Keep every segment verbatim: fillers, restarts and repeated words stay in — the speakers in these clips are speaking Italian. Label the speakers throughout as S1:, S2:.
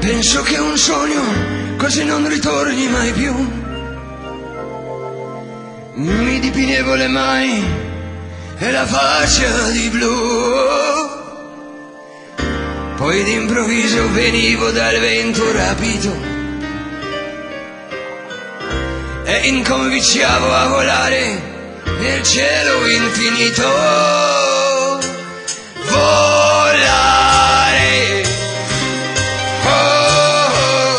S1: Penso che un sogno così non ritorni mai più. Mi dipingevo le mani e la faccia di blu, poi d'improvviso venivo dal vento rapito e incominciavo a volare nel cielo infinito. Volare, oh, oh,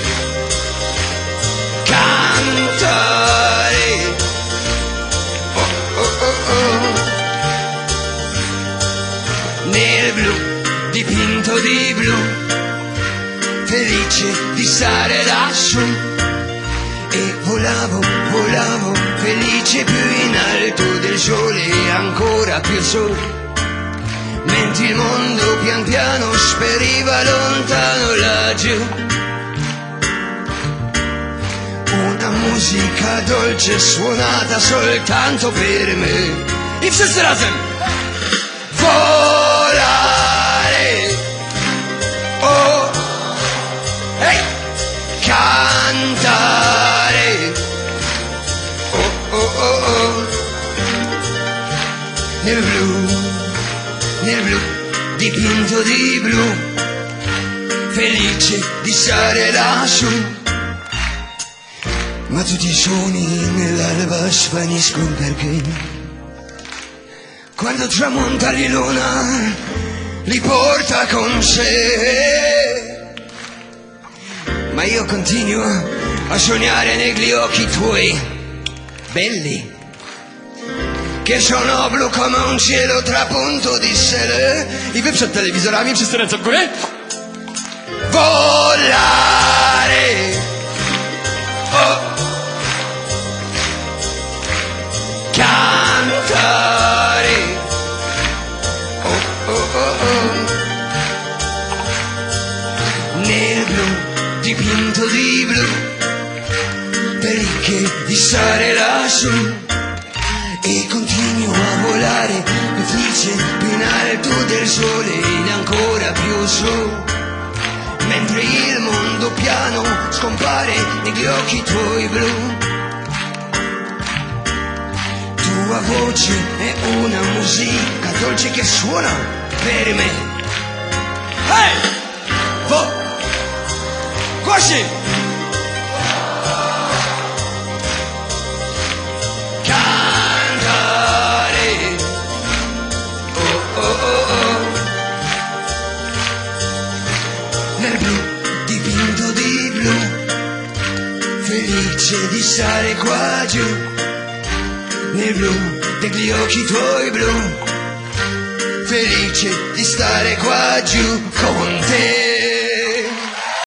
S1: cantare, oh, oh, oh, oh, nel blu, dipinto di blu, felice di stare lassù. E volavo, volavo, felice più in alto del sole e ancora più su, mentre il mondo pian piano speriva lontano laggiù. Una musica dolce suonata soltanto per me. If Sisterhasen! Volare, oh, hey, cantare, oh, oh, oh, oh, nel blu, nel blu, dipinto di blu, felice di stare lassù. Ma tutti i suoni nell'alba svaniscono perché quando tramonta la luna li porta con sé. Ma io continuo a sognare negli occhi tuoi belli, che sono blu come un cielo trapunto di sole. I web przed telewizorami wszyscy ręce w górę. Volare, oh, cantare, oh, oh, oh, oh, nel blu, dipinto di blu, felice di stare lassù. E continuo a volare, felice più in alto del sole ed ancora più su, mentre il mondo piano scompare negli occhi tuoi blu. Tua voce è una musica dolce che suona per me. Hey! Vo! Quasi! Nel blu, dipinto di blu, felice di stare qua giù, nel blu degli occhi tuoi blu, felice di stare qua giù con te.